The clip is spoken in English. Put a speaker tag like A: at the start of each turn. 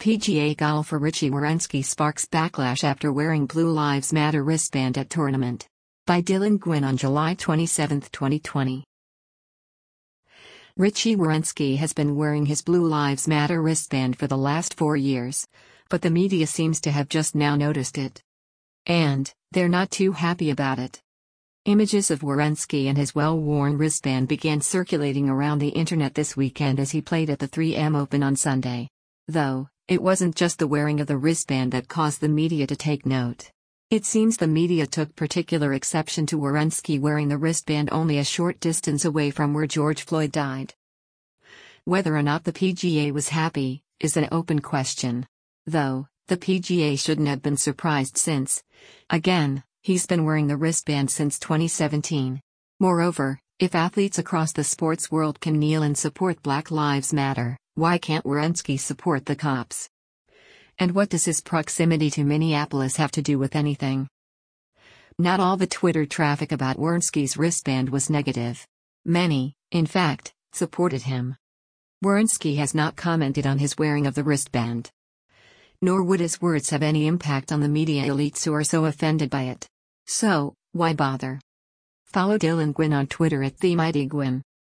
A: PGA golfer Richy Werenski sparks backlash after wearing Blue Lives Matter wristband at tournament. By Dylan Gwynn on July 27, 2020. Richy Werenski has been wearing his Blue Lives Matter wristband for the last 4 years, but the media seems to have just now noticed it. And they're not too happy about it. Images of Werenski and his well-worn wristband began circulating around the internet this weekend as he played at the 3M Open on Sunday. Though, it wasn't just the wearing of the wristband that caused the media to take note. It seems the media took particular exception to Werenski wearing the wristband only a short distance away from where George Floyd died. Whether or not the PGA was happy is an open question. Though, the PGA shouldn't have been surprised since, again, he's been wearing the wristband since 2017. Moreover, if athletes across the sports world can kneel and support Black Lives Matter, why can't Werenski support the cops? And what does his proximity to Minneapolis have to do with anything? Not all the Twitter traffic about Werenski's wristband was negative. Many, in fact, supported him. Werenski has not commented on his wearing of the wristband. Nor would his words have any impact on the media elites who are so offended by it. So, why bother? Follow Dylan Gwynn on Twitter at TheMightyGwynn.